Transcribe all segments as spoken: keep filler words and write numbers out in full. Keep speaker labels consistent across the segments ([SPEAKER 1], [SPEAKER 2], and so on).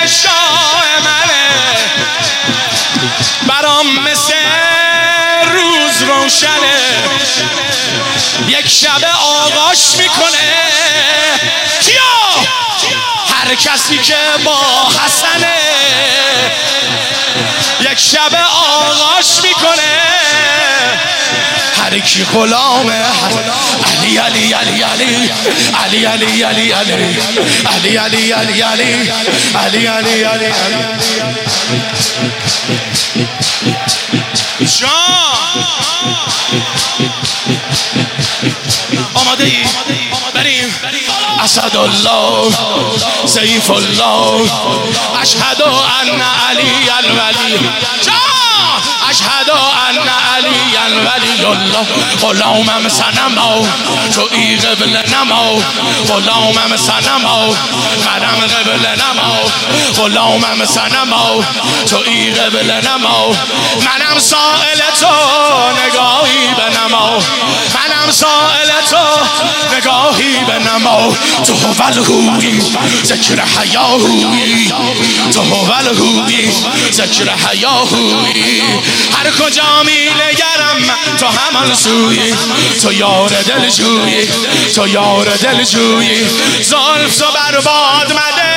[SPEAKER 1] شاه منه، برام مثل روز روشنه، یک شب آغاش میکنه. کیا؟ هر کسی که با حسنه، یک شب آغاش میکنه. هر کی غلامه علی علی علی علی علی علی علی علی علی علی علی علی علی علی علی جان آماده ای؟ بریم. اسد الله سیف الله اشهد ان علی الولی. جان اشهد ان علی الولی الله. غلامم صنما تو ای قبله نما، غلامم صنما منم قبله نما، غلامم صنما تو ای قبله نما. منم سائل تو نگاهی بنما، منم سائل تو نگاهی بنما. تو هوالهویی ذکر حیاهویی، تو هوالهویی ذکر حیاهویی. هر کجا می نگرم تو همان سویی، تو یار دل جویی، تو یار دل جویی. زلف تو برباد مده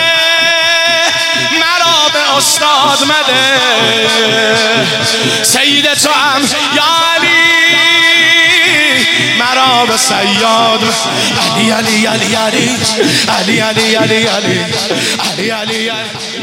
[SPEAKER 1] مرا به استاد مده، سید تو هم یا علی مرا به سیاد. علی علی علی علی علی علی علی علی علی علی علی